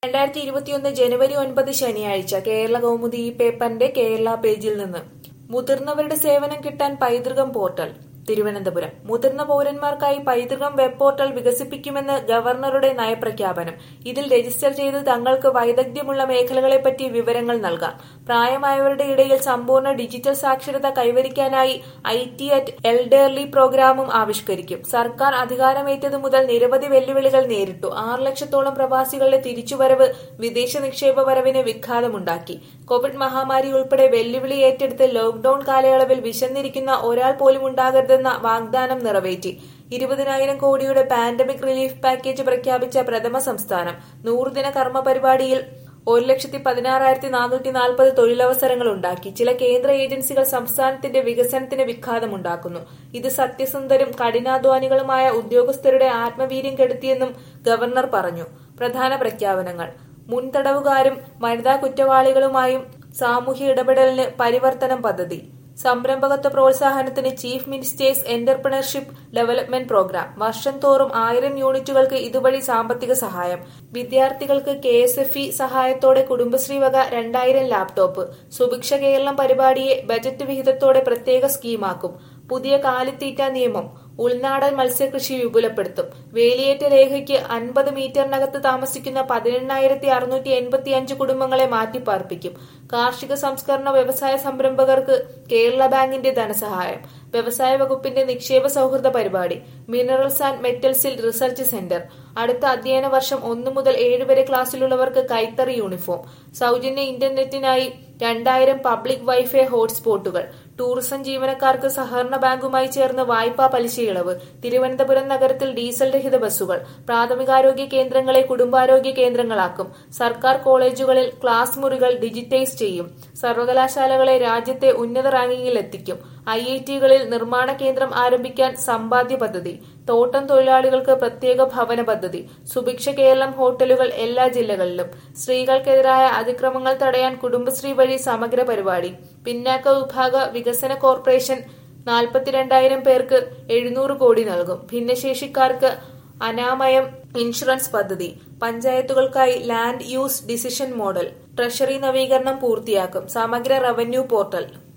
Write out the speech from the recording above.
2021 ജനുവരി 9 ശനിയാഴ്ച കേരള കൗമുദി ഈ പേപ്പറിന്റെ കേരള പേജിൽ നിന്ന് മുതിർന്നവരുടെ സേവനം കിട്ടാൻ പൈതൃകം പോർട്ടൽ തിരുവനന്തപുരം മുതിർന്ന പൗരന്മാർക്കായി പൈതൃകം വെബ് പോർട്ടൽ വികസിപ്പിക്കുമെന്ന് ഗവർണറുടെ നയപ്രഖ്യാപനം. ഇതിൽ രജിസ്റ്റർ ചെയ്ത് തങ്ങൾക്ക് വൈദഗ്ധ്യമുള്ള മേഖലകളെപ്പറ്റി വിവരങ്ങൾ നൽകാം. പ്രായമായവരുടെ ഇടയിൽ സമ്പൂർണ്ണ ഡിജിറ്റൽ സാക്ഷരത കൈവരിക്കാനായി IT at എൽഡർലി പ്രോഗ്രാമും ആവിഷ്കരിക്കും. സർക്കാർ അധികാരമേറ്റതു മുതൽ നിരവധി വെല്ലുവിളികൾ നേരിട്ടു. 6 ലക്ഷത്തോളം പ്രവാസികളുടെ തിരിച്ചുവരവ് വിദേശ നിക്ഷേപ വരവിന് വിഘാതമുണ്ടാക്കി. കോവിഡ് മഹാമാരി ഉൾപ്പെടെ വെല്ലുവിളി ഏറ്റെടുത്ത് ലോക്ഡൌൺ കാലയളവിൽ വിശന്നിരിക്കുന്ന ഒരാൾ പോലും ഉണ്ടാകരുതെന്ന വാഗ്ദാനം നിറവേറ്റി. 20,000 കോടിയുടെ പാൻഡമിക് റിലീഫ് പാക്കേജ് പ്രഖ്യാപിച്ച പ്രഥമ സംസ്ഥാനം. 100 ദിന കർമ്മ പരിപാടിയിൽ 1,16,440 തൊഴിലവസരങ്ങൾ ഉണ്ടാക്കി. ചില കേന്ദ്ര ഏജൻസികൾ സംസ്ഥാനത്തിന്റെ വികസനത്തിന് വിഘാതമുണ്ടാക്കുന്നു. ഇത് സത്യസന്ധരും കഠിനാധ്വാനികളുമായ ഉദ്യോഗസ്ഥരുടെ ആത്മവീര്യം കെടുത്തിയെന്നും ഗവർണർ പറഞ്ഞു. പ്രധാന പ്രഖ്യാപനങ്ങൾ: മുൻ തടവുകാരും വനിതാ കുറ്റവാളികളുമായും സാമൂഹ്യ ഇടപെടലിന് പരിവർത്തനം പദ്ധതി. സംരംഭകത്വ പ്രോത്സാഹനത്തിന് chief ministers entrepreneurship development programme. വർഷം തോറും 1000 യൂണിറ്റുകൾക്ക് ഇതുവഴി സാമ്പത്തിക സഹായം. വിദ്യാർത്ഥികൾക്ക് KSFE സഹായത്തോടെ കുടുംബശ്രീ വക 2000 ലാപ്ടോപ്പ്. സുഭിക്ഷ കേരളം പരിപാടിയെ ബജറ്റ് വിഹിതത്തോടെ പ്രത്യേക സ്കീമാക്കും. പുതിയ കാലിത്തീറ്റ നിയമം. ഉൾനാടൻ മത്സ്യകൃഷി വിപുലപ്പെടുത്തും. വേലിയേറ്റ രേഖയ്ക്ക് 50 മീറ്ററിനകത്ത് താമസിക്കുന്ന 18,685 കുടുംബങ്ങളെ മാറ്റിപ്പാർപ്പിക്കും. കാർഷിക സംസ്കരണ വ്യവസായ സംരംഭകർക്ക് കേരള ബാങ്കിന്റെ ധനസഹായം. വ്യവസായ വകുപ്പിന്റെ നിക്ഷേപ സൗഹൃദ പരിപാടി. മിനറൽസ് ആൻഡ് മെറ്റൽസിൽ റിസർച്ച് സെന്റർ. അടുത്ത അധ്യയന വർഷം 1 മുതൽ 7 വരെ ക്ലാസ്സിലുള്ളവർക്ക് കൈത്തറി യൂണിഫോം. സൗജന്യ ഇന്റർനെറ്റിനായി 2000 പബ്ലിക് വൈഫൈ ഹോട്ട്സ്പോട്ടുകൾ. ടൂറിസം ജീവനക്കാർക്ക് സഹകരണ ബാങ്കുമായി ചേർന്ന് വായ്പാ പലിശ ഇളവ്. തിരുവനന്തപുരം നഗരത്തിൽ ഡീസൽ രഹിത ബസ്സുകൾ. പ്രാഥമികാരോഗ്യ കേന്ദ്രങ്ങളെ കുടുംബാരോഗ്യ കേന്ദ്രങ്ങളാക്കും. സർക്കാർ കോളേജുകളിൽ ക്ലാസ് മുറികൾ ഡിജിറ്റൈസ് ചെയ്യും. സർവകലാശാലകളെ രാജ്യത്തെ ഉന്നത റാങ്കിങ്ങിൽ എത്തിക്കും. IIT-കളിൽ നിർമ്മാണ കേന്ദ്രം ആരംഭിക്കാൻ സമ്പാദ്യ പദ്ധതി. തോട്ടം തൊഴിലാളികൾക്ക് പ്രത്യേക ഭവന പദ്ധതി. സുഭിക്ഷ കേരളം ഹോട്ടലുകൾ എല്ലാ ജില്ലകളിലും. സ്ത്രീകൾക്കെതിരായ അതിക്രമങ്ങൾ തടയാൻ കുടുംബശ്രീ വഴി സമഗ്ര പരിപാടി. പിന്നാക്ക വിഭാഗ വികസന കോർപ്പറേഷൻ 42,000 പേർക്ക് 700 കോടി നൽകും. ഭിന്നശേഷിക്കാർക്ക് അനാമയം ഇൻഷുറൻസ് പദ്ധതി. പഞ്ചായത്തുകൾക്കായി land use decision model. Treasury നവീകരണം പൂർത്തിയാക്കും. സമഗ്ര റവന്യൂ പോർട്ടൽ.